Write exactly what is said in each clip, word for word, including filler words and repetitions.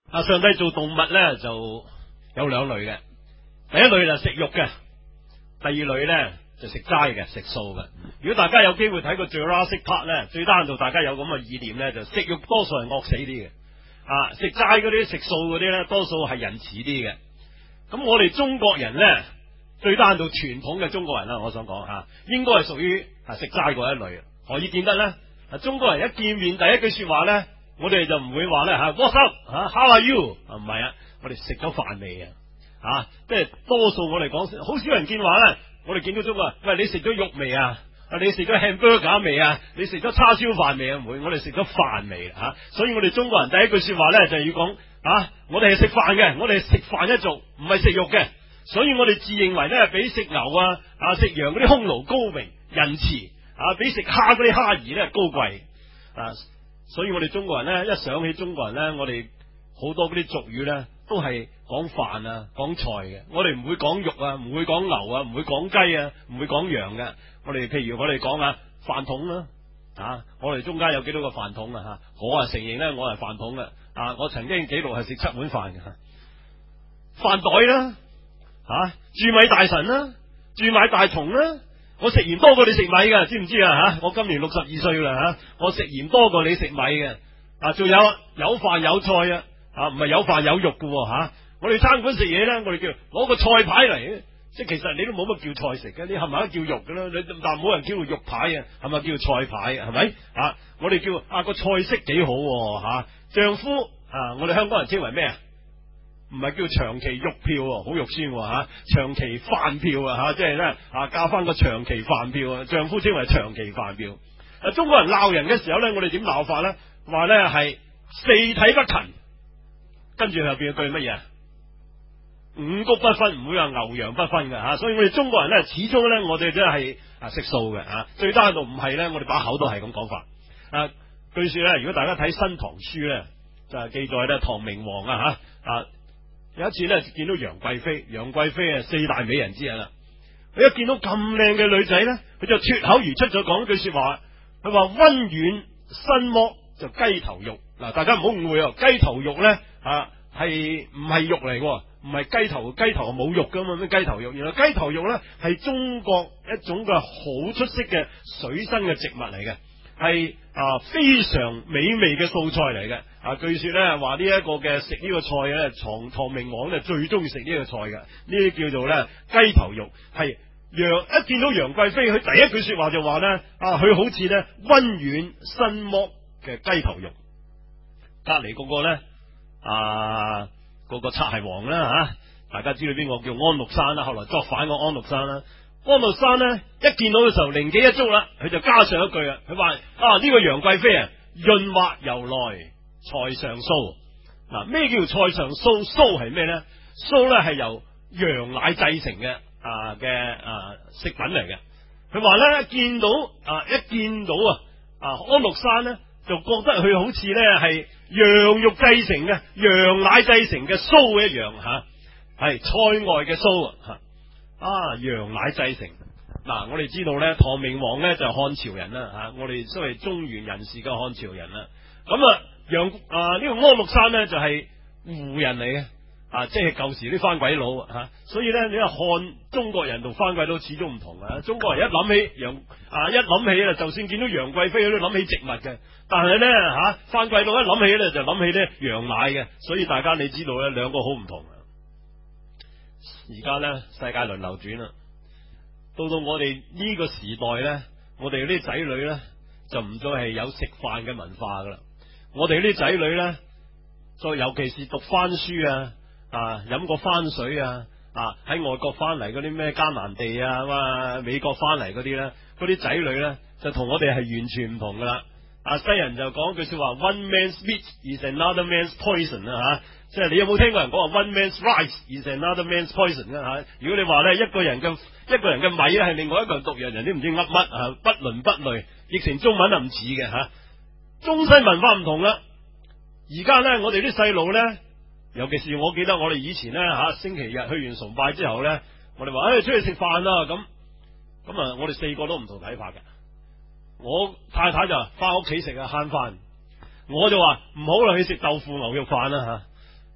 啊，上帝做動物咧就有兩類嘅，第一類就食肉嘅，第二類咧就食齋嘅，食素嘅。如果大家有機會睇過 Jurassic Park 咧，最低限度大家有咁嘅意念咧，就食肉多數係惡死啲嘅，啊，食齋嗰啲食素嗰啲咧，多數係仁慈啲嘅。咁我哋中國人咧，最低限度傳統嘅中國人啦，我想講吓，應該係屬於啊食齋嗰一類。何以見得咧？啊，中國人一見面第一句說話咧，我哋就唔會話咧吓 What's up 吓 How are you 啊，唔係啊，我哋食咗飯未啊？吓，即係多數我哋講，好少人見話咧。我哋見到中國人，喂，你食咗肉未啊？啊，你食咗 hamburger 未啊？你食咗叉燒飯未啊？唔會，我哋食咗飯未啊？所以我哋中國人第一句說話咧就係要講啊，我哋係食飯嘅，我哋係食飯一族，唔係食肉嘅。所以我哋自認為咧比食牛啊、啊食羊嗰啲匈奴高榮仁慈啊，比食蝦嗰啲蝦兒咧高貴啊。所以我哋中國人咧一想起中國人咧，我哋好多嗰啲俗語咧都係講飯啊，講菜嘅。我哋唔會講肉啊，唔會講牛啊，唔會講雞啊，唔會講羊嘅。我哋譬如我哋講啊飯桶啦，啊我哋中間有幾多個飯桶啊吓？我啊承認咧，我係飯桶嘅啊，我曾經記錄係食七碗飯嘅。飯袋啦，吓蛀米大神啦，蛀米大蟲啦，我食鹽多過你食米嘅，知唔知啊吓？我今年六十二歲啦吓，我食鹽多過你食米嘅啊，仲有有飯有菜啊，啊唔係有飯有肉嘅吓。啊我哋餐館食嘢咧，我哋叫攞個菜牌嚟，即係其實你都冇乜叫菜食嘅，你係咪都叫肉嘅啦？你但冇人叫做肉牌啊，係咪叫菜牌啊？係咪啊？我哋叫啊個菜式幾好吓、啊，丈夫啊，我哋香港人稱為咩啊？唔係叫長期肉票，好肉酸吓、啊，長期飯票啊吓，即係咧啊加翻個長期飯票啊，丈夫稱為長期飯票。啊，中國人鬧人嘅時候咧，我哋點鬧法咧？話咧係四體不勤，跟住後邊有句乜嘢？五穀不分，唔會話牛羊不分嘅吓，所以我哋中國人咧，始終咧，我哋都係啊食素嘅吓，最低限度唔係咧，我哋把口都係咁講法。啊，據說咧，如果大家睇《新唐書》咧，就係記載咧，唐明皇啊吓啊，有一次咧見到楊貴妃，楊貴妃啊四大美人之一啦，佢一見到咁靚嘅女仔咧，佢就脫口而出咗講一句說話，佢話溫軟新剝就雞頭肉。嗱，大家唔好誤會啊，雞頭肉咧啊係唔係肉嚟嘅？唔係雞頭，雞頭冇肉噶嘛？咩雞頭肉？原來雞頭肉咧係中國一種嘅好出色嘅水生嘅植物嚟嘅，係啊非常美味嘅素菜嚟嘅。啊，據說咧話呢一個嘅食呢個菜咧，唐唐明皇咧最中意食呢個菜嘅，呢啲叫做咧雞頭肉。係楊一見到楊貴妃，佢第一句說話就話咧啊，佢好似咧溫軟新剝嘅雞頭肉。隔籬嗰個咧啊。個個賊係王啦吓，大家知道邊個叫安祿山啦，後來作反個安祿山啦。安祿山呢，一見到嘅時候靈機一觸啦，佢就加上一句啊，佢話啊呢、這個楊貴妃啊潤滑由來菜上酥。嗱，咩叫菜上酥？酥係咩咧？酥咧係由羊奶製成嘅啊嘅啊食品嚟嘅。佢話咧見到啊一見到啊啊安祿山咧，就覺得佢好似咧係羊肉製成嘅、羊奶製成嘅酥一樣吓，係菜外嘅酥吓啊，羊奶製成。嗱、啊，我哋知道咧，唐明皇咧就係、漢朝人啦吓、啊，我哋所謂中原人士嘅漢朝人啦。咁啊，楊啊呢、這個安祿山咧就係、是、胡人嚟嘅啊，即係舊時啲番鬼佬吓、啊。所以咧，你話漢中國人同番鬼佬始終唔同啊。中國人一諗起楊啊，一諗起啊，就算見到楊貴妃，都諗起植物嘅。但係咧吓，番鬼佬一諗起咧就諗起咧羊奶嘅，所以大家你知道咧兩個好唔同。而家咧世界輪流轉啦，到到我哋呢個時代咧，我哋啲仔女咧就唔再係有食飯嘅文化噶啦。我哋啲仔女咧，再尤其是讀番書啊，啊飲過番水啊，啊喺外國翻嚟嗰啲咩迦南地啊嘛，美國翻嚟嗰啲咧，嗰啲仔女咧就同我哋係完全唔同噶啦。啊西人就講句說話 ，One man's meat is another man's poison 啊吓，即係你有冇聽過人講話 One man's rice is another man's poison 啊吓？如果你話咧一個人嘅一個人嘅米咧係另外一個人毒藥，人都唔知噏乜啊，不倫不類，譯成中文啊唔似嘅吓。中西文化唔同啦，而家咧我哋啲細路咧，尤其是我記得我哋以前咧吓，星期日去完崇拜之後咧，我哋話誒出去食飯啦咁，咁啊我哋四個都唔同睇法嘅。我太太就翻屋企食啊慳飯，我就話唔好啦，去食豆腐牛肉飯啦吓。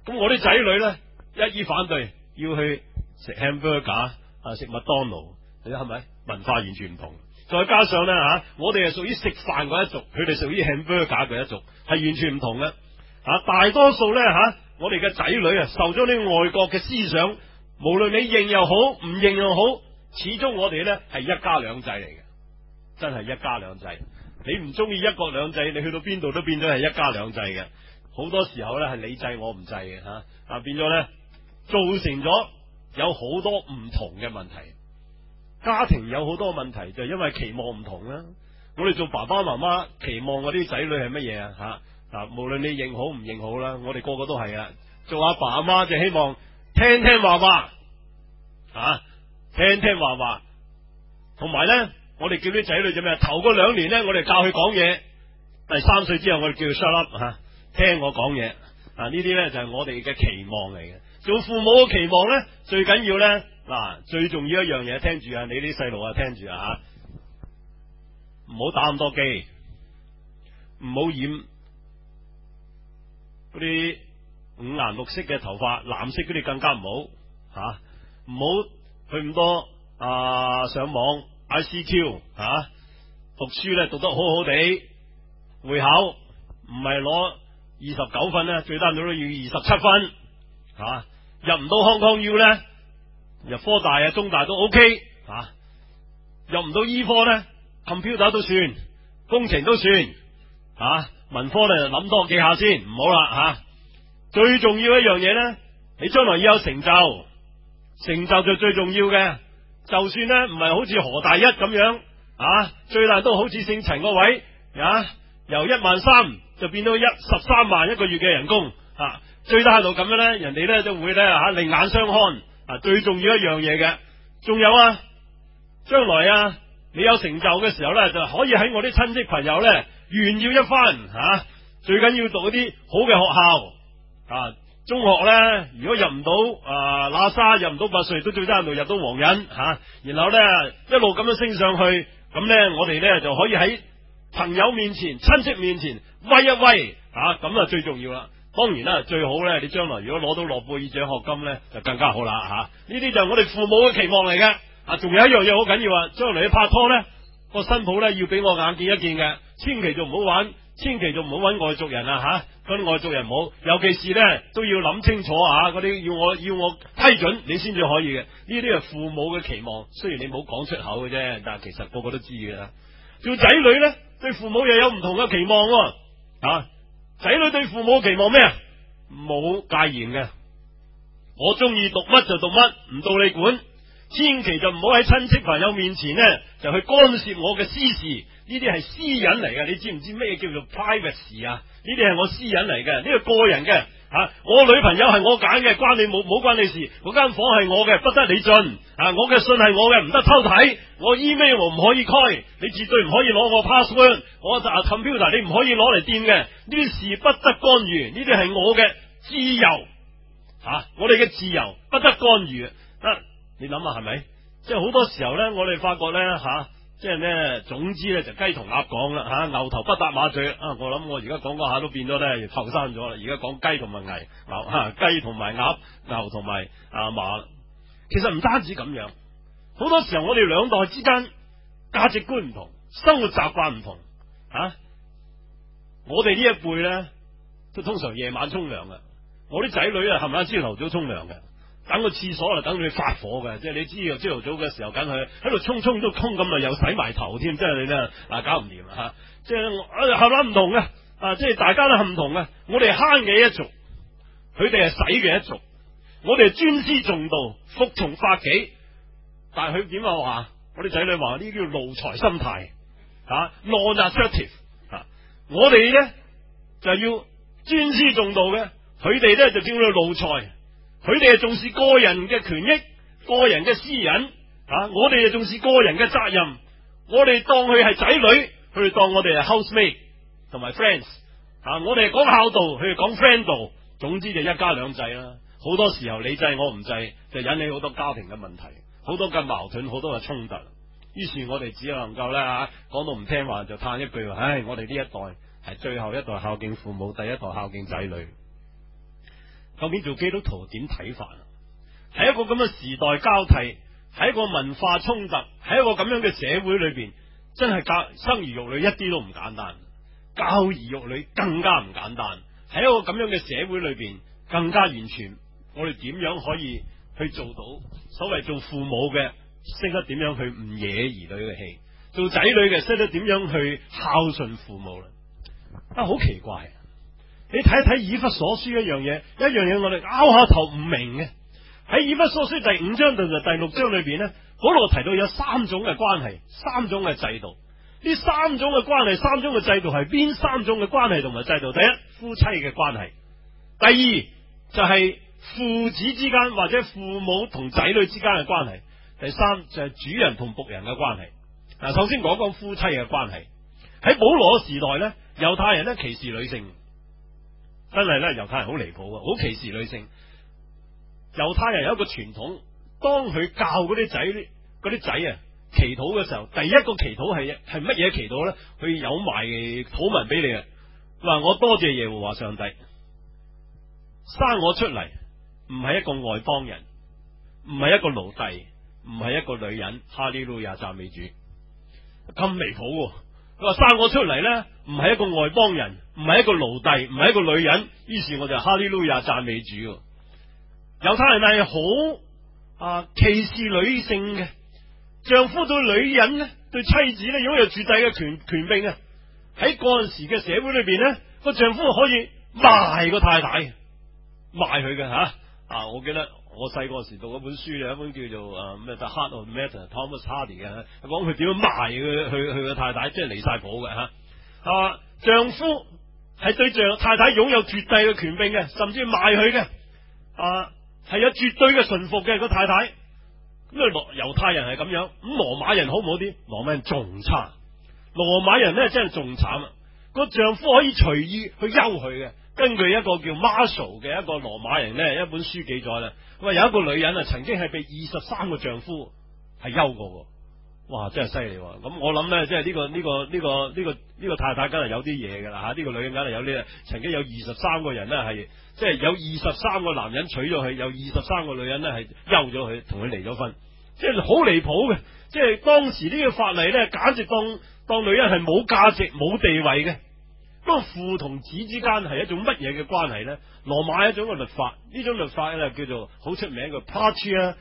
咁我啲仔女咧一於反對，要去食 hamburger 啊，食麥當勞，你睇係咪文化完全唔同？再加上咧吓、啊，我哋係屬於食飯嗰一族，佢哋屬於 hamburger 嗰一族，係完全唔同嘅。吓、啊，大多數咧吓、啊，我哋嘅仔女啊，受咗啲外國嘅思想，無論你認又好，唔認又好，始終我哋咧係一家兩制嚟嘅，真係一家兩制。你唔中意一國兩制，你去到邊度都變咗係一家兩制嘅。好多時候咧係你制我唔制嘅吓，啊變咗咧造成咗有好多唔同嘅問題。家庭有好多問題就係因為期望唔同啦。我哋做爸爸媽媽期望嗰啲仔女係乜嘢啊？吓啊，無論你認好唔認好啦，我哋個個都係啊。做阿爸阿媽就希望聽聽話話，啊聽聽話話，同埋咧。我哋叫啲仔女做咩？頭嗰兩年咧，我哋教佢講嘢；第三歲之後，我哋叫佢 shut up 吓，聽我講嘢。啊，呢啲咧就係我哋嘅期望嚟嘅。做父母嘅期望咧，最緊要咧嗱，最重要一樣嘢，聽住啊！你啲細路啊，聽住啊吓，唔好打咁多機，唔好染嗰啲五顏六色嘅頭髮，藍色嗰啲更加唔好吓，唔好去咁多啊上網。I C Q 吓、啊，讀書咧讀得好好地，會考唔係攞二十九分咧，最低都要二十七分吓、啊，入唔到 Hong Kong U 咧，入科大啊、中大都 OK 吓、啊，入唔到醫科咧 ，computer 都算，工程都算吓、啊，文科咧就諗多幾下先，唔好啦吓、啊。最重要一樣嘢咧，你將來要有成就，成就就最重要嘅。就算咧唔係好似何大一咁樣啊，最難都好似姓陳個位啊，由一萬三就變到一十三萬一個月嘅人工啊，最低限度咁樣咧，人哋咧都會咧吓另眼相看啊。最重要一樣嘢嘅，仲有啊，將來啊你有成就嘅時候咧，就可以喺我啲親戚朋友咧炫耀一番吓。最緊要讀嗰啲好嘅學校啊。中學咧，如果入唔到啊喇沙，入唔到拔萃，都最低限度入到皇仁吓、啊，然後咧一路咁樣升上去，咁咧我哋咧就可以喺朋友面前、親戚面前威一威吓，咁啊最重要啦。當然啦，最好咧，你將來如果攞到諾貝爾獎學金咧，就更加好啦吓。呢、啊、啲就係我哋父母嘅期望嚟嘅。啊，仲有一樣嘢好緊要啊，將來你拍拖咧，個新抱咧要俾我眼見一見嘅，千祈就唔好玩。千祈就唔好揾外族人啊吓，嗰啲外族人唔好，尤其是咧都要諗清楚啊，嗰啲要我要我批准你先至可以嘅。呢啲係父母嘅期望，雖然你冇講出口嘅啫，但係其實個個都知嘅啦。做仔女咧，對父母又有唔同嘅期望喎。啊，仔女對父母期望咩啊？冇戒嚴嘅，我中意讀乜就讀乜，唔到你管。千祈就唔好喺親戚朋友面前咧，就去干涉我嘅私事。呢啲係私隱嚟嘅，你知唔知咩叫做 privacy 啊？呢啲係我私隱嚟嘅，呢個個人嘅吓、啊。我女朋友係我揀嘅，關你冇冇關你事。嗰間房係我嘅，不得你進啊！我嘅信係我嘅，唔得偷睇。我 email 唔可以開，你絕對唔可以攞我 password。我就 computer 你唔可以攞嚟掂嘅，呢啲事不得干預。呢啲係我嘅自由吓、啊，我哋嘅自由不得干預啊！你諗下係咪？即係好多時候咧，我哋發覺咧吓。啊即係咧，總之咧就雞同鴨講啦吓，牛頭不搭馬嘴啊！我諗我而家講嗰下都變咗咧，後生咗啦。而家講雞同埋牛牛吓，雞同埋鴨，牛同埋啊馬。其實唔單止咁樣，好多時候我哋兩代之間價值觀唔同，生活習慣唔同啊。我哋呢一輩咧，都通常夜晚沖涼嘅，我啲仔女啊，係咪朝頭早沖涼嘅？等個廁所啊，等佢發火嘅，即係你知啊，朝頭早嘅時候，梗係喺度沖沖都沖咁啊，又洗埋頭添，即係你咧啊，搞唔掂啊吓！即係啊，係咪唔同嘅啊？即係大家都係唔同嘅。我哋係慳嘅一族，佢哋係使嘅一族。我哋係尊師重道、服從法紀，但係佢點啊話？我啲仔女話呢啲叫奴才心態啊 non-assertive 啊！我哋咧就係要尊師重道嘅，佢哋咧就叫做奴才。佢哋係重視個人嘅權益、個人嘅私隱啊！我哋就重視個人嘅責任。我哋當佢係仔女，佢哋當我哋係 housemate 同埋 friends 啊！我哋係講孝道，佢哋講 friend 道。總之就一家兩制啦。好多時候你制我唔制，就引起好多家庭嘅問題，好多嘅矛盾，好多嘅衝突。於是我哋只能夠咧吓，講到唔聽話就嘆一句話：唉，我哋呢一代係最後一代孝敬父母，第一代孝敬仔女。 究竟做基督徒點睇法？喺一個咁嘅時代交替，喺一個文化衝突，喺一個咁樣嘅社會裏邊，真係教生兒育女一啲都唔簡單，教兒育女更加唔簡單。喺一個咁樣嘅社會裏邊，更加完全，我哋點樣可以去做到所謂做父母嘅識得點樣去唔惹兒女嘅氣，做仔女嘅識得點樣去孝順父母啦。啊，好奇怪！你睇一睇以弗所書一樣嘢，一樣嘢我哋拗下頭唔明嘅。喺以弗所書第五章同埋第六章裏邊呢，嗰度提到有三種嘅關係，三種嘅制度。呢三種嘅關係，三種嘅制度係邊三種嘅關係同埋制度？第一，夫妻嘅關係；第二就係父子之間或者父母同仔女之間嘅關係；第三就係主人同僕人嘅關係。嗱，首先講講夫妻嘅關係。喺保羅時代呢，猶太人呢歧視女性，真係咧猶太人好離譜啊，好歧視女性。猶太人有一個傳統，當佢教嗰啲仔嗰啲仔啊祈禱嘅時候，第一個祈禱係係乜嘢祈禱咧？佢有埋禱文俾你嘅，話我多謝耶和華上帝生我出嚟，唔係一個外邦人，唔係一個奴隸，唔係一個女人。哈利路亞讚美主，咁離譜。佢話生我出嚟咧，唔係一個外邦人，唔係一個奴隸，唔係一個女人。於是我就哈利路亞讚美主。猶太人係好啊歧視女性嘅，丈夫對女人咧，對妻子咧擁有絕對嘅權權柄啊！喺嗰陣時嘅社會裏邊咧，個丈夫可以賣個太太，賣佢嘅吓啊！我記得我細個時讀嗰本書，有一本叫做啊咩《The Heart of Matter》Thomas Hardy 嘅，講佢點樣賣佢佢佢嘅太太，即係離晒譜嘅吓啊！丈夫係對丈太太擁有絕對嘅權柄嘅，甚至賣佢嘅啊！係有絕對嘅順服嘅個太太，咁啊羅猶太人係咁樣，咁羅馬人好唔好啲？羅馬人仲差，羅馬人咧真係仲慘啊！個丈夫可以隨意去休佢嘅。根據一個叫 Marshall 嘅一個羅馬人咧一本書記載咧，咁啊有一個女人啊曾經係被二十三個丈夫係休過嘅，哇真係犀利！咁我諗咧，即係呢個呢個呢個呢個呢個太太梗係有啲嘢噶啦吓，呢個女人梗係有啲曾經有二十三個人咧係。即係有二十三個男人娶咗佢，有二十三個女人咧係休咗佢，同佢離咗婚，即係好離譜嘅。即係當時呢個法例咧，簡直當當女人係冇價值、冇地位嘅。嗰個父同子之間係一種乜嘢嘅關係咧？羅馬一種嘅律法，呢種律法咧叫做好出名嘅 Patria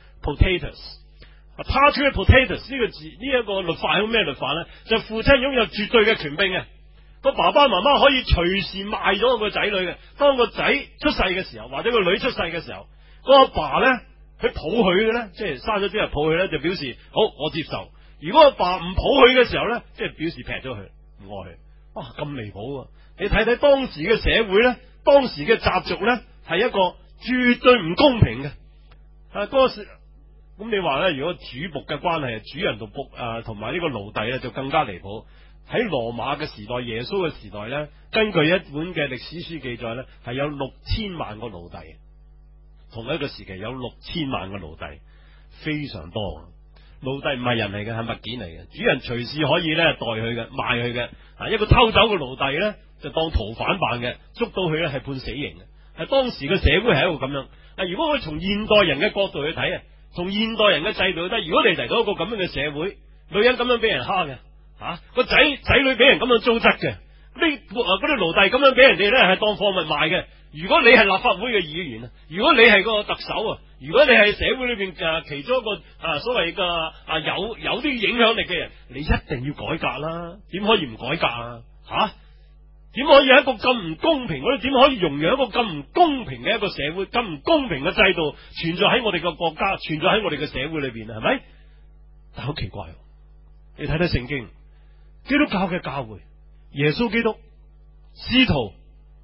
Potestas。Patria Potestas 呢個字呢一、這個律法係咩律法咧？就父親擁有絕對嘅權柄嘅。個爸爸媽媽可以隨時賣咗個仔女嘅。當個仔出世嘅時候，或者個女出世嘅時候，個阿爸咧，佢抱佢嘅咧，即係生咗之後抱佢咧，就表示好我接受。如果阿爸唔抱佢嘅時候咧，即係表示劈咗佢，唔愛佢。哇，咁離譜啊！你睇睇當時嘅社會咧，當時嘅習俗咧，係一個絕對唔公平嘅。啊，嗰時咁你話咧，如果主僕嘅關係，主人同僕啊，同埋呢個奴隸咧，就更加離譜。喺羅馬嘅時代，耶穌嘅時代咧，根據一本嘅歷史書記載咧，係有六千萬個奴隸，同一個時期有六千萬個奴隸，非常多。奴隸唔係人嚟嘅，係物件嚟嘅，主人隨時可以咧代佢嘅，賣佢嘅。啊，一個偷走嘅奴隸咧，就當逃犯辦嘅，捉到佢咧係判死刑嘅。係當時嘅社會係一個咁樣。啊，如果我從現代人嘅角度去睇啊，從現代人嘅制度去睇，如果你嚟到一個咁樣嘅社會，女人咁樣俾人蝦嘅。吓個仔仔女俾人咁樣糟質嘅，啲嗰啲奴隸咁樣俾人哋咧係當貨物賣嘅。如果你係立法會嘅議員啊，如果你係個特首啊，如果你係社會裏邊誒其中一個啊所謂嘅啊有有啲影響力嘅人，你一定要改革啦。點可以唔改革啊？吓，點可以有一個咁唔公平？我哋點可以容讓一個咁唔公平嘅一個社會，咁唔公平嘅制度存在喺我哋嘅國家，存在喺我哋嘅社會裏邊啊？係咪？但係好奇怪，你睇睇聖經。基督教嘅教會，耶穌基督使徒，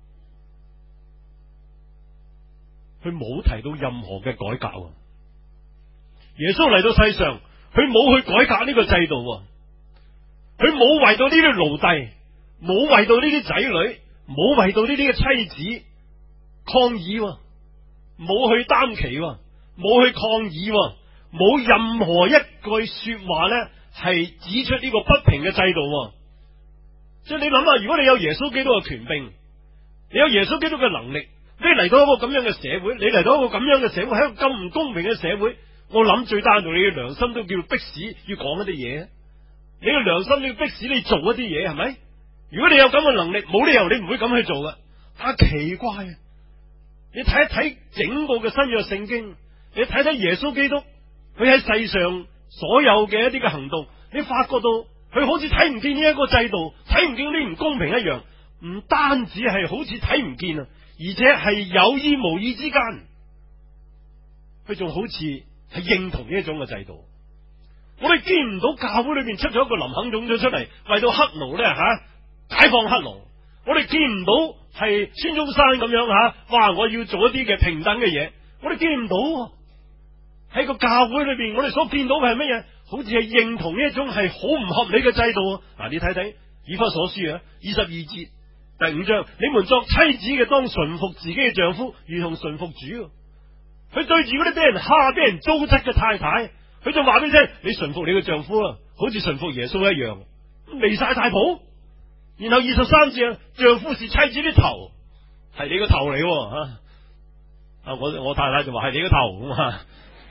佢冇提到任何嘅改革。耶穌嚟到世上，佢冇去改革呢個制度，佢冇為到呢啲奴隸，冇為到呢啲仔女，冇為到呢啲嘅妻子抗議，冇去擔旗，冇去抗議，冇任何一句說話咧。係指出呢個不平嘅制度，即係你諗下，如果你有耶穌基督嘅權柄，你有耶穌基督嘅能力， 你嚟到一個咁樣嘅社會，你嚟到一個咁樣嘅社會，喺一個咁唔公平嘅社會，我諗最低限度你嘅良心都叫迫使要講一啲嘢。你嘅良心要迫使你做一啲嘢，係咪？如果你有咁嘅能力，冇理由你唔會咁去做噶。但係奇怪，你睇一睇整個嘅新約聖經，你睇睇耶穌基督佢喺世上所有嘅一啲嘅行動，你發覺到佢好似睇唔見呢一個制度，睇唔見呢唔公平一樣。唔單止係好似睇唔見啊，而且係有意無意之間，佢仲好似係認同呢一種嘅制度。我哋見唔到教會裏邊出咗一個林肯總咗出嚟，為到黑奴咧吓、啊、解放黑奴。我哋見唔到係孫中山咁樣吓、啊，哇！我要做一啲嘅平等嘅嘢。我哋見唔到喺個教會裏邊，我哋所見到嘅係乜嘢？好似係認同呢一種係好唔合理嘅制度啊！嗱，你睇睇以弗所書啊，二十二節。第五章，你們作妻子嘅當順服自己嘅丈夫，如同順服主。佢對住嗰啲俾人蝦、俾人糟質嘅太太，佢就話俾你聽：你順服你嘅丈夫啊，好似順服耶穌一樣，離晒大譜。然後二十三節，丈夫是妻子的頭，係你個頭嚟吓。啊，我我太太就話係你個頭咁啊。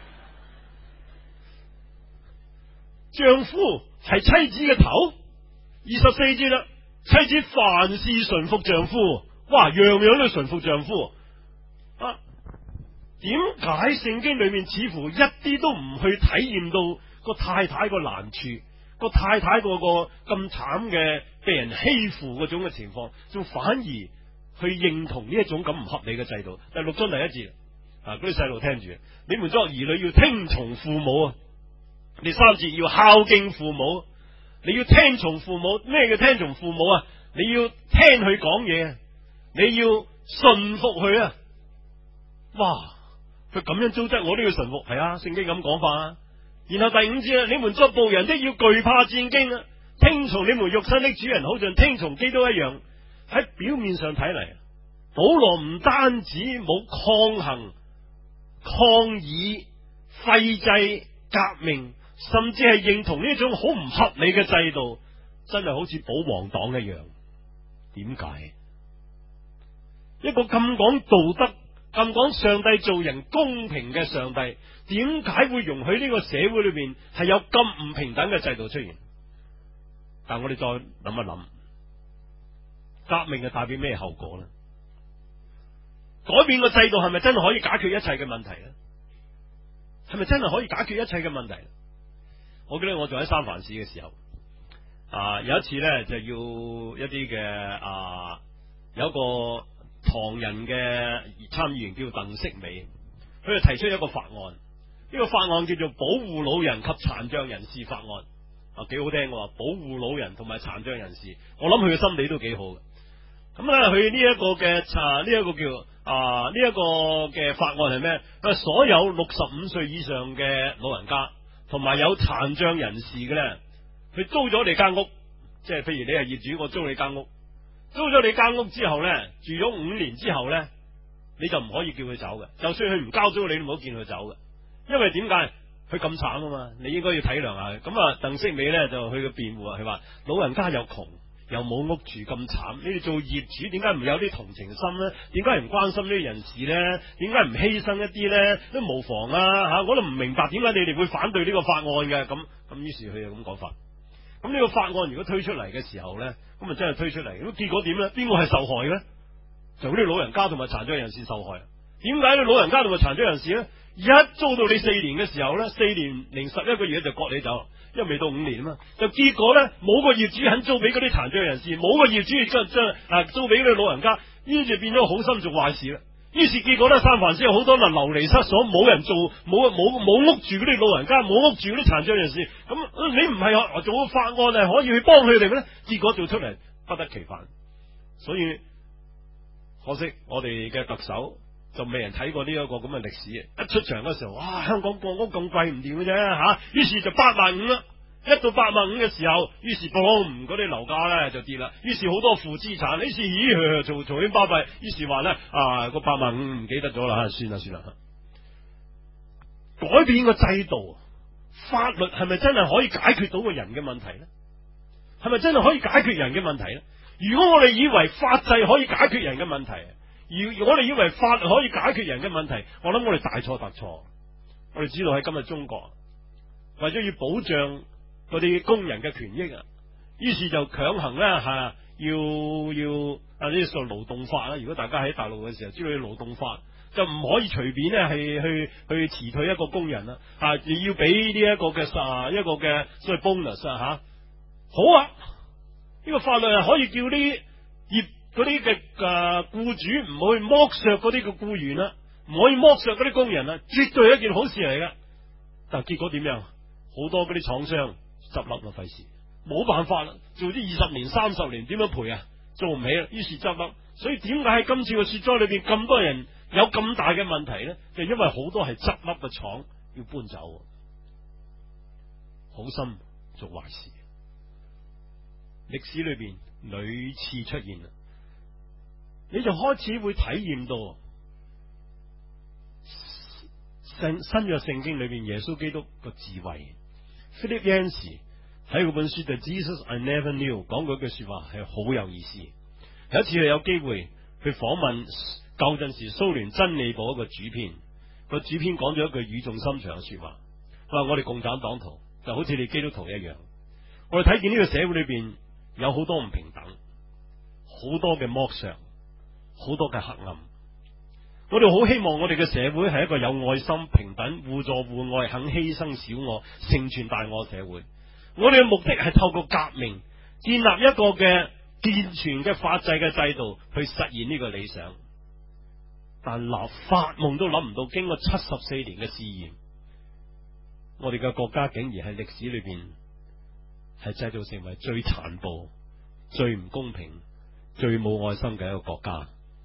丈夫係妻子嘅頭，二十四節啦。妻子凡事順服丈夫，哇，樣樣都順服丈夫啊！點解聖經裏面似乎一啲都唔去體驗到個太太個難處，個太太嗰個咁慘嘅被人欺負嗰種嘅情況，仲反而去認同呢一種咁唔合理嘅制度？第六章第一節啊，嗰啲細路聽住，你們作兒女要聽從父母啊！第三節要孝敬父母。你要聽從父母，咩叫聽從父母啊？你要聽佢講嘢，你要順服佢啊！哇，佢咁樣糟質，我都要順服，係啊，聖經咁講法啊。然後第五節啊，你們作僕人的要懼怕戰兢啊，聽從你們肉身的主人，好像聽從基督一樣。喺表面上睇嚟，保羅唔單止冇抗衡、抗議、廢制、革命。甚至係認同呢種好唔合理嘅制度，真係好似保皇黨一樣。點解？一個咁講道德、咁講上帝做人公平嘅上帝，點解會容許呢個社會裏邊係有咁唔平等嘅制度出現？但我哋再諗一諗，革命係代表咩後果呢？改變個制度係咪真係可以解決一切嘅問題呢？係咪真係可以解決一切嘅問題？我記得我仲喺三藩市嘅時候，啊有一次咧就要一啲嘅啊有一個唐人嘅參議員叫鄧式美，佢就提出一個法案，呢、這個法案叫做保護老人及殘障人士法案，啊幾好聽嘅，保護老人同埋殘障人士，我諗佢嘅心理都幾好嘅。咁咧佢呢一個嘅啊呢一個叫啊呢一個嘅法案係咩？佢所有六十五歲以上嘅老人家，同埋有殘障人士嘅咧，佢租咗你間屋，即係譬如你係業主，我租你間屋，租咗你間屋之後咧，住咗五年之後咧，你就唔可以叫佢走嘅，就算佢唔交租，你都唔好見佢走嘅，因為點解？佢咁慘啊嘛，你應該要體諒下。咁啊，鄧式美咧就去個辯護啊，佢話老人家又窮又冇屋住咁慘，你哋做業主點解唔有啲同情心咧？點解唔關心呢啲人士咧？點解唔犧牲一啲咧？都無妨啊吓！我都唔明白點解你哋會反對呢個法案嘅。咁咁於是佢就咁講法。咁呢個法案如果推出嚟嘅時候咧，咁啊真係推出嚟，咁結果點咧？邊個係受害咧？就嗰啲老人家同埋殘障人士受害。點解咧？老人家同埋殘障人士咧，一租到你四年嘅時候咧，四年零十一個月就割你走。因為未到五年啊嘛，就結果咧冇個業主肯租俾嗰啲殘障人士，冇個業主將將啊租俾嗰啲老人家，於是變咗好心做壞事啦。於是結果咧，三藩市有好多人流離失所，冇人做，冇冇冇屋住嗰啲老人家，冇屋住嗰啲殘障人士。咁你唔係做個法案係可以去幫佢哋嘅咧？結果做出嚟不得其煩。所以可惜我哋嘅特首就未人睇過呢一個咁嘅歷史，一出場嗰時候，哇！香港個屋咁貴唔掂嘅啫吓，於是就八萬五啦。一到八萬五嘅時候，於是嘣嗰啲樓價咧就跌啦。於是好多負資產，於是咦嘈嘈喧巴閉，於是話咧啊個八萬五唔記得咗啦，算啦算啦。改變個制度，法律係咪真係可以解決到個人嘅問題咧？係咪真係可以解決人嘅問題咧？如果我哋以為法制可以解決人嘅問題， 而我哋以為法律可以解決人嘅問題，我諗我哋大錯特錯。我哋知道喺今日中國，為咗要保障嗰啲工人嘅權益啊，於是就強行咧吓、啊，要要啊呢啲叫勞動法啦。如果大家喺大陸嘅時候知道勞動法，就唔可以隨便咧係去去辭退一個工人啦，啊，要俾呢一個嘅啊一個嘅所謂 bonus 啊吓。好啊，呢、這個法律係可以叫啲業嗰啲嘅誒僱主唔好去剝削嗰啲嘅僱員啦，唔可以剝削嗰啲工人啦，絕對係一件好事嚟噶。但係結果點樣？好多嗰啲廠商執笠啦，費事冇辦法啦，做咗二十年、三十年，點樣賠啊？做唔起啦，於是執笠。所以點解喺今次嘅雪災裏邊咁多人有咁大嘅問題咧？就因為好多係執笠嘅廠要搬走，好心做壞事。歷史裏邊屢次出現啦，你就開始會體驗到新新約聖經裏邊耶穌基督個智慧。Philip Yancey 喺嗰本書就 Jesus I Never Knew 講嗰句說話係好有意思。有一次佢有機會去訪問舊陣時蘇聯真理部一個主編，個主編講咗一句語重心長嘅說話，話我哋共產黨徒就好似你基督徒一樣，我哋睇見呢個社會裏邊有好多唔平等，好多嘅剝削，好多嘅黑暗。我哋好希望我哋嘅社會係一個有愛心、平等、互助互愛、肯犧牲小我、成全大我社會。我哋嘅目的係透過革命建立一個嘅健全嘅法制嘅制度去實現呢個理想。但立法夢都諗唔到，經過七十四年嘅試驗，我哋嘅國家竟然喺歷史裏邊係製造成為最殘暴、最唔公平、最冇愛心嘅一個國家。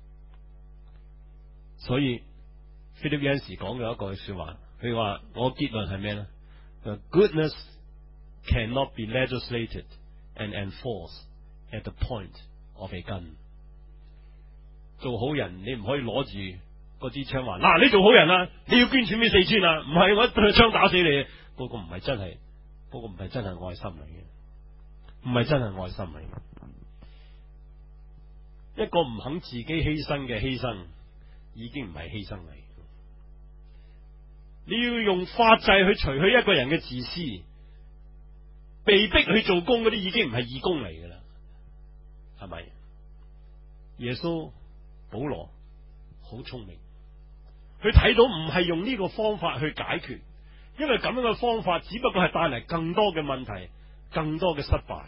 所以 Philip Yancey 講咗一句說話，佢話我結論係咩呢？ Goodness cannot be legislated and enforced at the point of a gun。 做好人你唔可以攞住嗰支槍話嗱，你做好人啦，你要捐錢俾四川啊，唔係我一對槍打死你，嗰、嗰個唔係真係，嗰、嗰個唔係真係愛心嚟嘅，唔係真係愛心嚟嘅。一個唔肯自己犧牲嘅犧牲已經唔係犧牲嚟，你要用法制去除去一個人嘅自私，被逼去做工嗰啲已經唔係義工嚟噶啦，係咪？耶穌保羅好聰明，佢睇到唔係用呢個方法去解決，因為咁樣嘅方法只不過係帶嚟更多嘅問題，更多嘅失敗。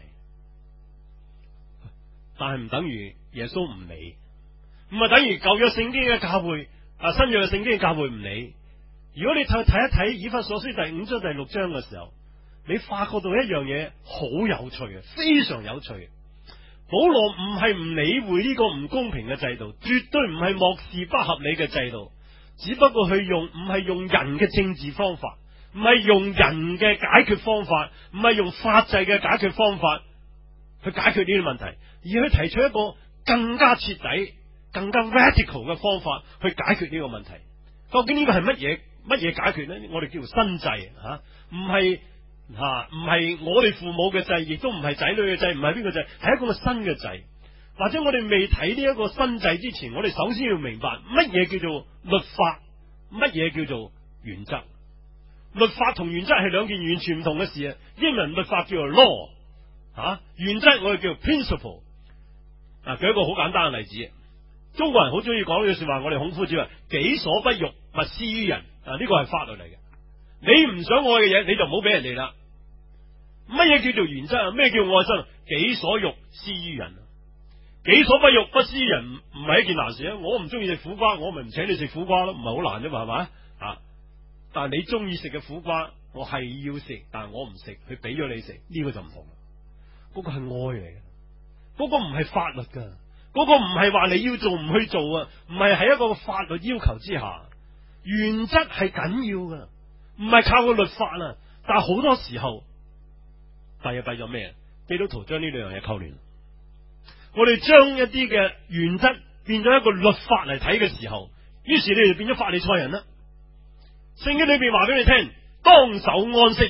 但係唔等於耶穌唔理，唔係等於舊約聖經嘅教會啊，新約嘅聖經嘅教會唔理。如果你睇睇一睇以弗所書第五章第六章嘅時候，你發覺到一樣嘢好有趣嘅，非常有趣。保羅唔係唔理會呢個唔公平嘅制度，絕對唔係漠視不合理嘅制度，只不過佢用唔係用人嘅政治方法，唔係用人嘅解決方法，唔係用法制嘅解決方法去解決呢啲問題，而去提出一個更加徹底、更加 radical 嘅方法去解決呢個問題。究竟呢個係乜嘢乜嘢解決呢？我哋叫做新制吓，唔係吓，唔係我哋父母嘅制，亦都唔係仔女嘅制，唔係邊個制，係一個新嘅制。或者我哋未睇呢一個新制之前，我哋首先要明白乜嘢叫做律法，乜嘢叫做原則。律法同原則係兩件完全唔同嘅事啊！英文律法叫做 law， 吓、啊、原則我哋叫做 principle。啊，舉一個好簡單嘅例子，中國人好中意講呢句說話，我哋孔夫子話：己所不欲，勿施於人。啊，呢個係法律嚟嘅。你唔想愛嘅嘢，你就唔好俾人哋啦。乜嘢叫做原則啊？咩叫愛心？己所欲，施於人。己所不欲，不施於人，唔係一件難事啊！我唔中意食苦瓜，我咪唔請你食苦瓜咯，唔係好難啫嘛，係咪啊？但係你中意食嘅苦瓜，我係要食，但係我唔食，佢俾咗你食，呢個就唔同啦。嗰個係愛嚟嘅，嗰個唔係法律噶，嗰個唔係話你要做唔去做啊，唔係喺一個法律要求之下，原則係緊要噶，唔係靠個律法啊。但係好多時候，弊就弊咗咩？基督徒將呢兩樣嘢扣亂，我哋將一啲嘅原則變咗一個律法嚟睇嘅時候，於是你哋變咗法利賽人啦。聖經裏邊話俾你聽，當守安息日，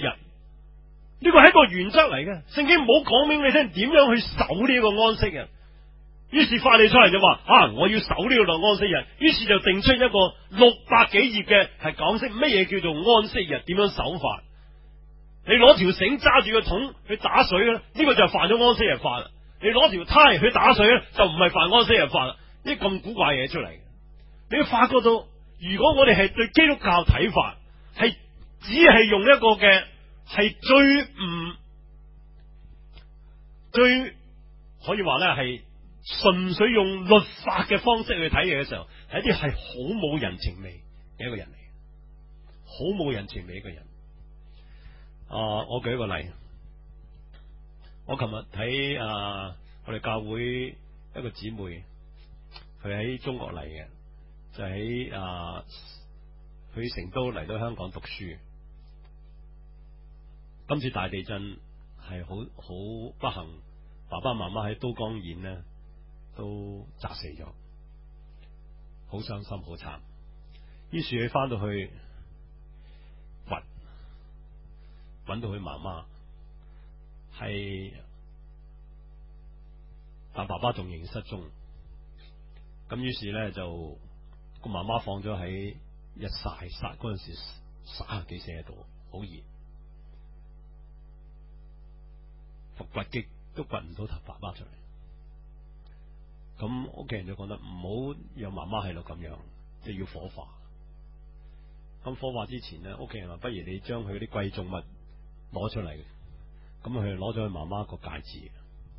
呢個係一個原則嚟嘅。聖經唔好講俾你聽點樣去守呢個安息日， 於是法利賽人就話啊，我要守呢個安息日，於是就定出一個六百幾頁嘅係講識乜嘢叫做安息日，點樣守法。你攞條繩揸住個桶去打水咧，呢、這個就犯咗安息日法啦。你攞條呔去打水咧，就唔係犯安息日法啦。呢咁古怪嘢出嚟，你會發覺到，如果我哋係對基督教睇法係只係用一個嘅係最唔最可以話咧係純粹用律法嘅方式去睇嘢嘅時候，係一啲係好冇人情味嘅一個人嚟，好冇人情味嘅一個人。啊，我舉一個例，我琴日睇啊，我哋教會一個姊妹，佢喺中國嚟嘅，就喺啊，去成都嚟到香港讀書。今次大地震係好好不幸，爸爸媽媽喺都江堰呢都砸死咗，好傷心，好慘。於是佢翻到去掘，揾到佢媽媽，係但爸爸仲仍然失蹤。咁於是咧就個媽媽放咗喺一曬曬嗰陣時三十幾四十度，好熱，掘極都掘唔到頭爸爸出嚟。咁屋企人就覺得唔好讓媽媽喺度咁樣，即係要火化。咁火化之前呢，屋企人話不如你將佢啲貴重物攞出嚟。咁佢攞咗佢媽媽個戒指，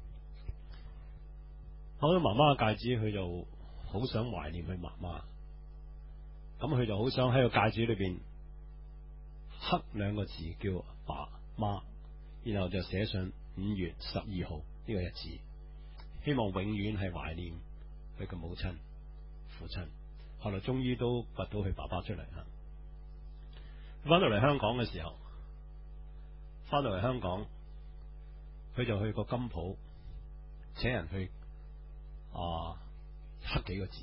攞咗媽媽嘅戒指，佢就好想懷念佢媽媽。咁佢就好想喺個戒指裏邊刻兩個字叫爸媽，然後就寫上五月十二號呢個日子，希望永遠係懷念佢嘅母親父親。後來終於都掘到佢爸爸出嚟啦。翻到嚟香港嘅時候，翻到嚟香港，佢就去個金鋪請人去啊刻幾個字。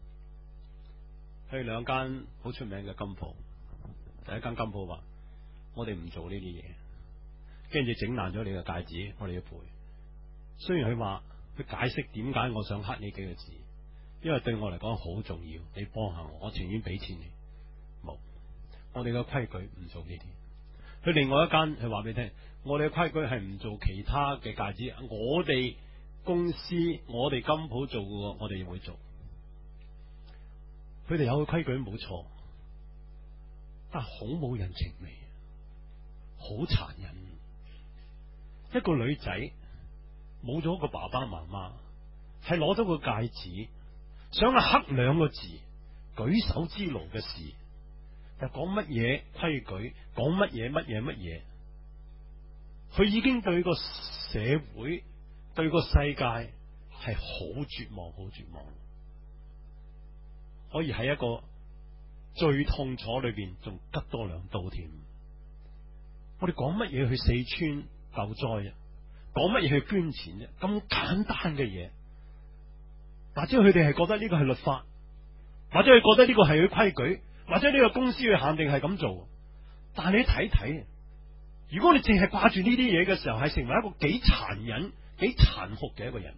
去兩間好出名嘅金鋪，第一間金鋪話我哋唔做呢啲嘢，跟住整爛咗你嘅戒指，我哋要賠。雖然佢話佢解釋點解我想刻呢幾個字，因為對我嚟講好重要，你幫下我，我情願俾錢你。冇，我哋嘅規矩唔做呢啲。佢另外一間佢話俾你聽，我哋嘅規矩係唔做其他嘅戒指，我哋公司我哋金鋪做嘅，我哋會做。佢哋有個規矩冇錯，但係好冇人情味，好殘忍。一個女仔冇咗個爸爸媽媽，係攞咗個戒指，想刻兩個字，舉手之勞嘅事，就講乜嘢規矩，講乜嘢乜嘢乜嘢，佢已經對個社會、對個世界係好絕望，好絕望。可以喺一個最痛楚裏邊仲拮多兩刀添。我哋講乜嘢去四川救災啊？講乜嘢去捐錢啫？咁簡單嘅嘢，或者佢哋係覺得呢個係律法，或者佢覺得呢個係佢規矩，或者呢個公司去限定係咁做。但係你睇睇，如果你淨係掛住呢啲嘢嘅時候，係成為一個幾殘忍、幾殘酷嘅一個人。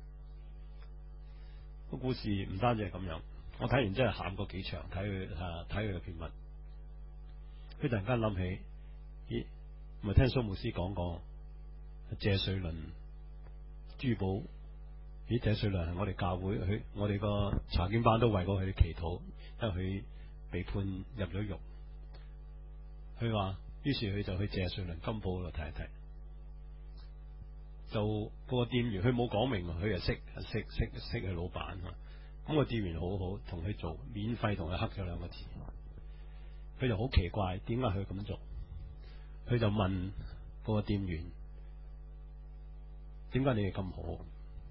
個故事唔單止係咁樣。我睇完真係喊過幾場，睇佢啊睇佢嘅篇文。佢突然間諗起，咦？唔係聽蘇牧師講過謝瑞麟珠寶？咦？謝瑞麟係我哋教會，佢我哋個查經班都為過佢祈禱，因為佢被判入咗獄。佢話，於是佢就去謝瑞麟金鋪度睇一睇。就個店員，佢冇講明，佢就識識識識佢老闆。咁個店員好好，同佢做免費，同佢刻咗兩個字。佢就好奇怪，點解佢咁做？佢就問嗰個店員：點解你哋咁好？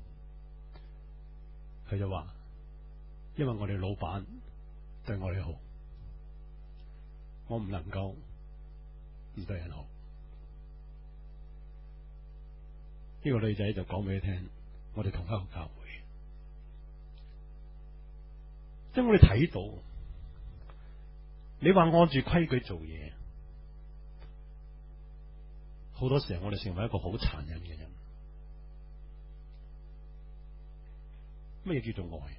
佢就話：因為我哋老闆對我哋好，我唔能夠唔對人好。呢個女仔就講俾佢聽：我哋同一個教會。即係我哋睇到，你話按住規矩做嘢，好多時候我哋成為一個好殘忍嘅人。 乜嘢叫做愛？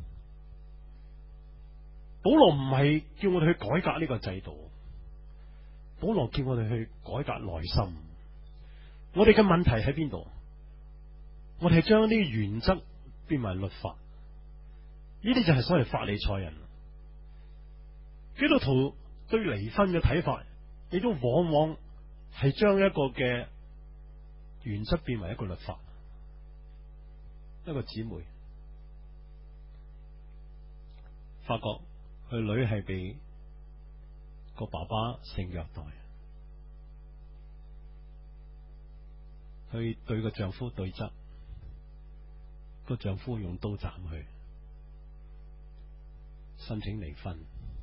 保羅唔係叫我哋去改革呢個制度，保羅叫我哋去改革內心。我哋嘅問題喺邊度？我哋係將呢啲原則變為律法，呢啲就係所謂法利賽人。基督徒對離婚嘅睇法，亦都往往係將一個嘅原則變為一個律法。一個姊妹發覺佢女係被個爸爸性虐待，佢對個丈夫對質，個丈夫用刀斬佢，申請離婚。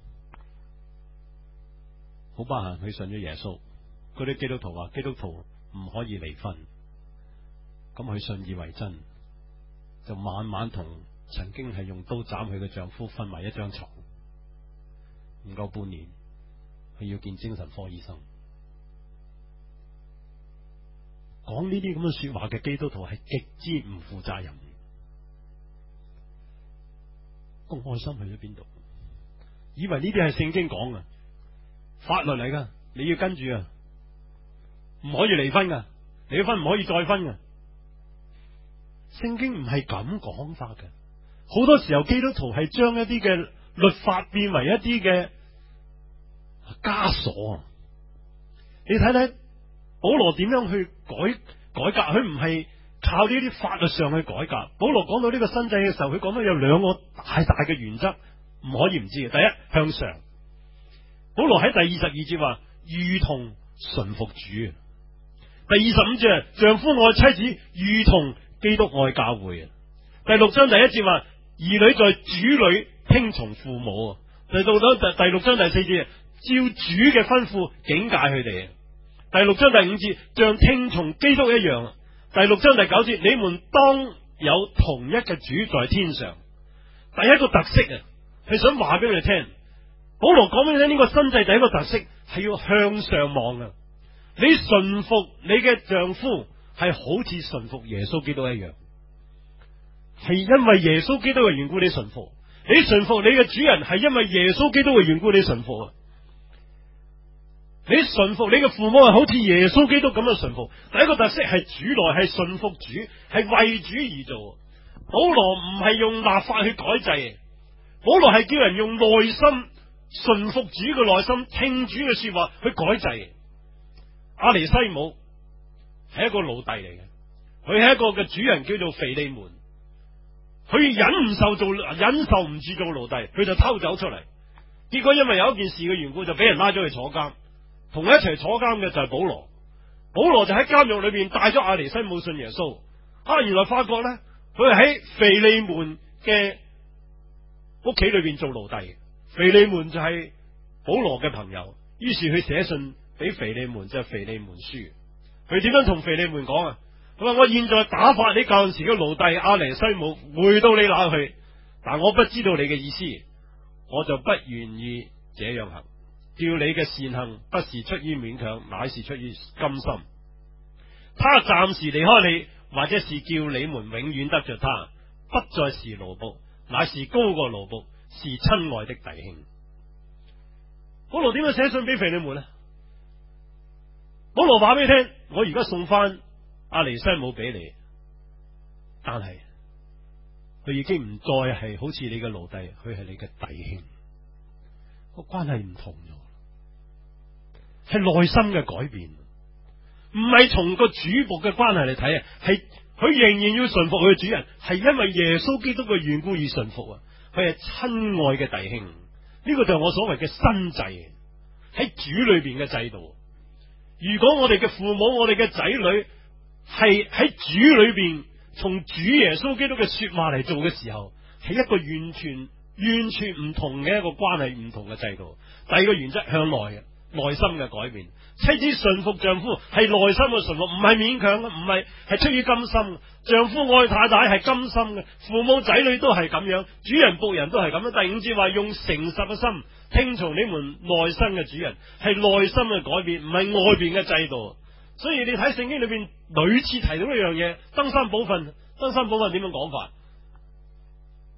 好不幸，佢信咗耶穌。嗰啲基督徒話基督徒唔可以離婚，咁佢信以為真，就晚晚同曾經係用刀斬佢嘅丈夫瞓埋一張床。唔夠半年，佢要見精神科醫生。講呢啲咁嘅說話嘅基督徒係極之唔負責任。個愛心去咗邊度？以為呢啲係聖經講嘅法律嚟噶，你要跟住啊，唔可以離婚噶，離婚唔可以再婚噶。聖經唔係咁講法嘅。好多時候基督徒係將一啲嘅律法變為一啲嘅枷鎖。你睇睇保羅點樣去改改革？佢唔係靠呢啲法律上去改革。保羅講到呢個新制嘅時候，佢講到有兩個大大嘅原則，唔可以唔知嘅。第一，向上。保羅喺第二十二節話，如同順服主。第二十五節，丈夫愛妻子，如同基督愛教會。第六章第一節話，兒女在主裏聽從父母。就到咗第六章第四節，照主嘅吩咐警戒佢哋。第六章第五節，像聽從基督一樣。第六章第九節，你們當有同一嘅主在天上。第一個特色啊，係想話俾你哋聽。保羅講俾你聽，呢個新制第一個特色係要向上望啊！你順服你嘅丈夫係好似順服耶穌基督一樣，係因為耶穌基督嘅緣故你順服。你順服你嘅主人係因為耶穌基督嘅緣故你順服啊！你順服你嘅父母係好似耶穌基督咁樣順服。第一個特色係主內係順服主，係為主而做。保羅唔係用立法去改制，保羅係叫人用內心順服主嘅內心，聽主嘅說話去改制。阿尼西姆係一個奴隸嚟嘅，佢係一個嘅主人叫做腓利門，佢忍唔受做忍受唔住做奴隸，佢就偷走出嚟。結果因為有一件事嘅緣故，就俾人拉咗去坐監。同佢一齊坐監嘅就係保羅，保羅就喺監獄裏邊帶咗阿尼西姆信耶穌。啊，原來發覺咧，佢係喺腓利門嘅屋企裏邊做奴隸。腓利門就係保羅嘅朋友，於是佢寫信俾腓利門，就係腓利門書。佢點樣同腓利門講啊？佢話，我現在打發你舊時嘅奴隸阿尼西姆回到你那去，但我不知道你嘅意思，我就不願意這樣行。叫你嘅善行不是出於勉強，乃是出於甘心。他暫時離開你，或者是叫你們永遠得着他，不再是奴僕，乃是高過奴僕，是親愛的弟兄。保羅點樣寫信俾腓利門呢？保羅話俾你聽，我而家送翻阿尼西姆俾你，但係佢已經唔再係好似你嘅奴隸，佢係你嘅弟兄，個關係唔同咗，係內心嘅改變，唔係從個主僕嘅關係嚟睇啊，係佢仍然要順服佢嘅主人，係因為耶穌基督嘅緣故而順服啊，佢係親愛嘅弟兄。呢個就係我所謂嘅新制，喺主裏邊嘅制度。如果我哋嘅父母、我哋嘅仔女係喺主裏邊從主耶穌基督嘅說話嚟做嘅時候，係一個完全完全唔同嘅一個關係，唔同嘅制度。第二個原則，向內嘅內心嘅改變。妻子順服丈夫係內心嘅順服，唔係勉強嘅，唔係係出於甘心。丈夫愛太太係甘心嘅，父母仔女都係咁樣，主人僕人都係咁樣。第五節話，用誠實嘅心聽從你們內心嘅主人，係內心嘅改變，唔係外邊嘅制度。所以你睇聖經裏邊屢次提到呢樣嘢，登山寶訓，登山寶訓點樣講法？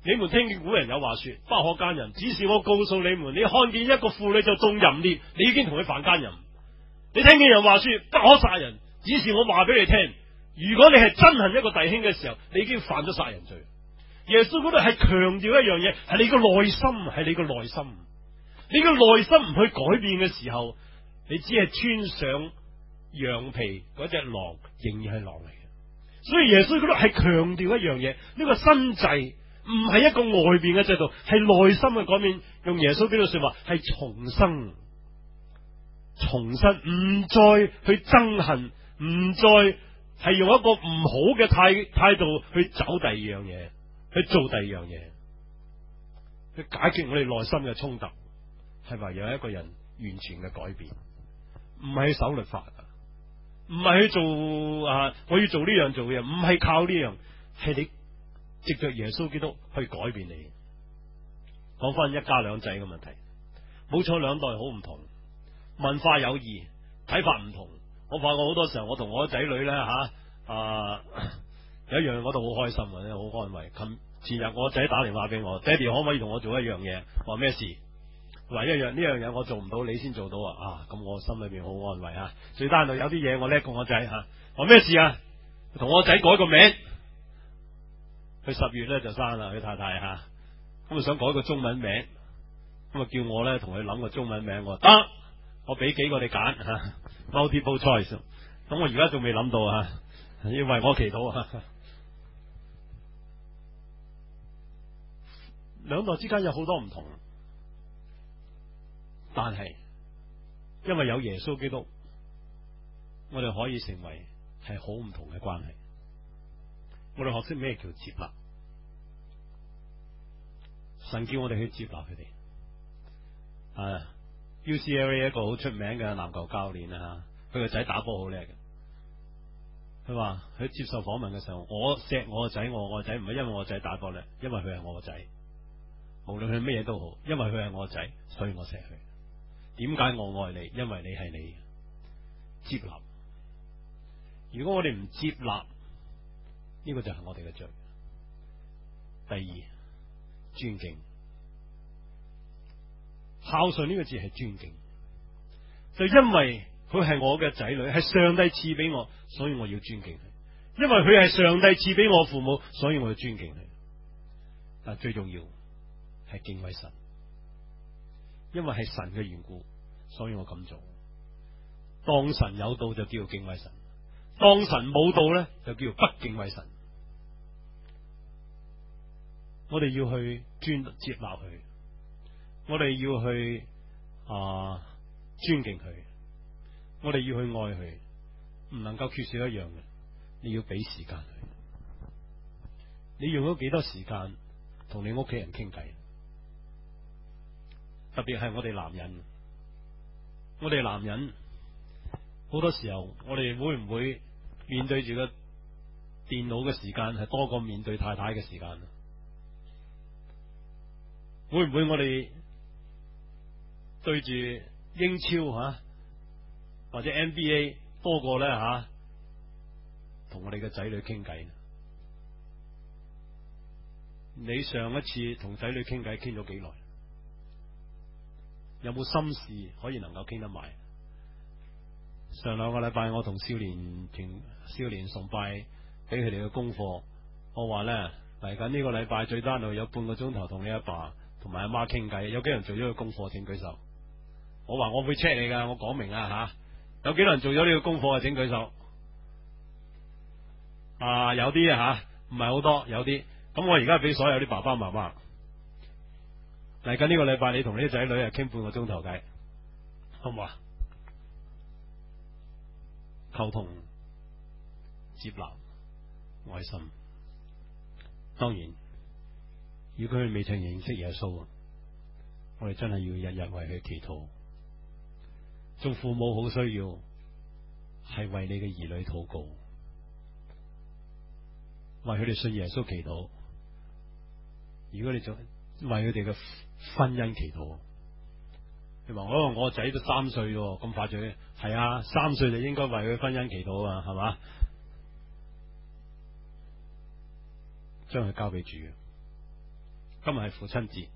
你們聽見古人有話說，不可奸人。只是我告訴你們，你看見一個婦女就動淫念，你已經同佢犯奸淫。你聽見人話說，不可殺人。只是我話俾你聽，如果你係憎恨一個弟兄嘅時候，你已經犯咗殺人罪。耶穌嗰度係強調一樣嘢，係你個內心，係你個內心。你個內心唔去改變嘅時候，你只係穿上羊皮嗰隻狼，仍然係狼嚟嘅。所以耶穌嗰度係強調一樣嘢，呢個新制唔係一個外邊嘅制度，係內心嘅改變。用耶穌基督說話，係重生、重生，唔再去憎恨，唔再係用一個唔好嘅態態度去走第二樣嘢，去做第二樣嘢，去解決我哋內心嘅衝突，係唯有一個人完全嘅改變，唔係去守律法，唔係去做啊！我要做呢樣做嘅嘢，唔係靠呢樣，係你藉着耶穌基督去改變你。講翻一家兩仔嘅問題，冇錯，兩代好唔同，文化有異，睇法唔同。我發覺好多時候，我同我仔女咧吓啊，有一樣我都好開心嘅，好安慰。琴前日我仔打電話俾我，爹哋可唔可以同我做一樣嘢？話咩事？話一樣呢樣嘢我做唔到，你先做到啊！啊，咁我心裏邊好安慰啊。最單度有啲嘢我叻過我仔吓，話咩事啊？同我仔改個名，佢十月咧就生啦，佢太太吓，咁啊想改個中文名，咁啊叫我咧同佢諗個中文名，我話得，我俾幾個你揀吓 ，multiple choice。咁我而家仲未諗到啊，要為我祈禱啊。兩代之間有好多唔同。但係，因為有耶穌基督，我哋可以成為係好唔同嘅關係。我哋學識咩叫接納，神叫我哋去接納佢哋。啊 ，U C L A 一個好出名嘅籃球教練啊，佢個仔打波好叻嘅。佢話佢接受訪問嘅時候，我錫我個仔，我我個仔唔係因為我個仔打波叻，因為佢係我個仔。無論佢咩嘢都好，因為佢係我個仔，所以我錫佢。點解我愛你？因為你係你。接納。如果我哋唔接納，呢個就係我哋嘅罪。第二，尊敬。孝順呢個字係尊敬，就因為佢係我嘅仔女，係上帝賜俾我，所以我要尊敬佢。因為佢係上帝賜俾我父母，所以我要尊敬佢。但最重要係敬畏神。因為係神嘅緣故，所以我咁做。當神有道就叫敬畏神，當神冇道呢，就叫不敬畏神。我哋要去尊接納佢，我哋要去啊、呃、尊敬佢，我哋要去愛佢，唔能夠缺少一樣嘅，你要俾時間佢。你用咗幾多時間同你屋企人傾偈？特別係我哋男人，我哋男人好多時候，我哋會唔會面對住個電腦嘅時間係多過面對太太嘅時間？會唔會我哋對住英超吓、啊、或者 N B A 多過咧吓同我哋嘅仔女傾偈？你上一次同仔女傾偈傾咗幾耐？有冇心事可以能夠傾得埋？上兩個禮拜我同少年團、少年崇拜俾佢哋嘅功課，我話咧嚟緊呢個禮拜最單度有半個鐘頭同你阿爸同埋阿媽傾偈，有幾人做咗個功課請舉手。我話我會 check 你噶，我講明啊吓，有幾多人做咗呢個功課啊？請舉手。啊，有啲啊吓，唔係好多，有啲。咁我而家俾所有啲爸爸媽媽。嚟緊呢個禮拜，你同你啲仔女啊傾半個鐘頭偈，好唔好啊？溝通、接納、愛心。當然，如果佢未曾認識耶穌，我哋真係要日日為佢祈禱。做父母好需要係為你嘅兒女禱告，為佢哋信耶穌祈禱。如果你做為佢哋嘅婚姻祈禱，你話我我仔都三歲喎，咁快就係啊，三歲就應該為佢婚姻祈禱啊，係嘛？將佢交俾主， 今日係父親節，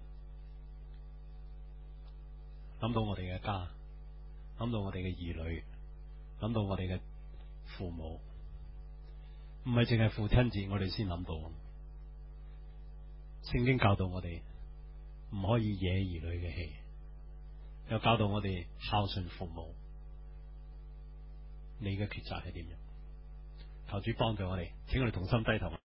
諗到我哋嘅家，諗到我哋嘅兒女，諗到我哋嘅父母，唔係淨係父親節我哋先諗到。聖經教導我哋唔可以惹兒女嘅氣，又教導我哋孝順父母。你嘅抉擇係點樣？求主幫助我哋，請我哋同心低頭。